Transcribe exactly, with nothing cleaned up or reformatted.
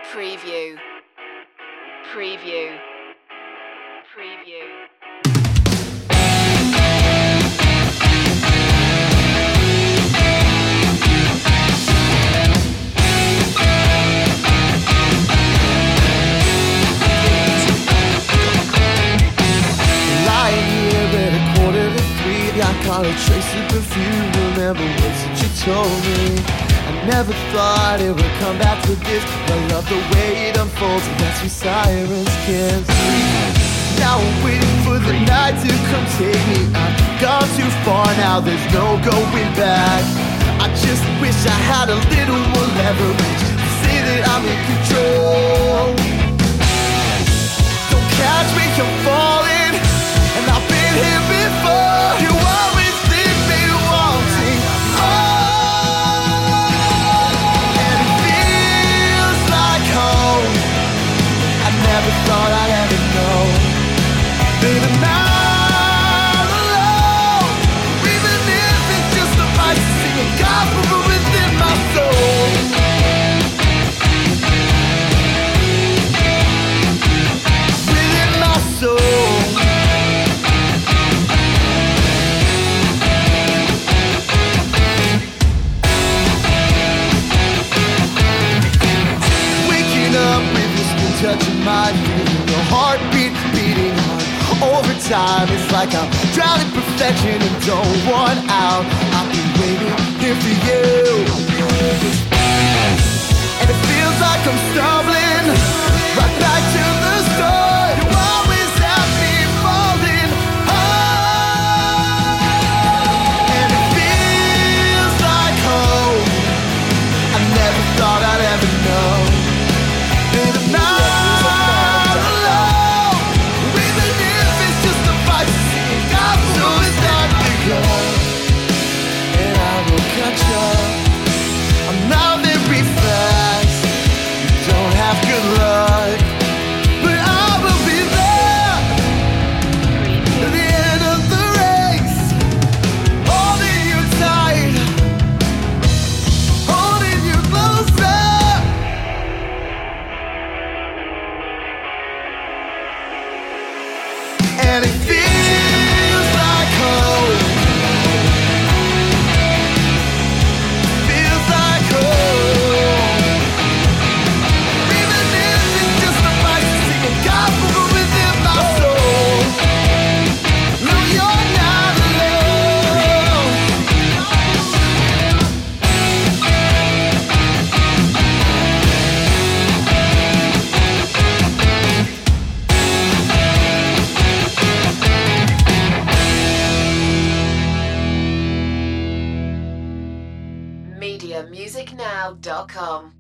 Preview. Preview. Preview. I caught a trace of perfume. Remember words that you told me. I never thought it would come back to this. I love the way it unfolds, and that's when sirens kiss. Now I'm waiting for the night to come take me. I've gone too far now, there's no going back. I just wish I had a little more leverage to say that I'm in control. Don't catch me, I'm falling, and I've been here before. You always leave me wanting more, and it feels like home. I never thought I'd ever know that I'm not alone, even if it's just a voice singing gospel within my soul. Within my soul. Touching my feeling the heartbeat beating hard over time. It's like I'm drowning perfection and don't want out. I've been waiting here for you, and it feels like I'm stumbling right back to the start. You always have me falling hard, and it feels like home. I never thought I'd ever know that I'm not. I'm not very fast, don't have good luck, but I will be there at the end of the race, holding you tight, holding you closer. And it feels like home. media music now dot com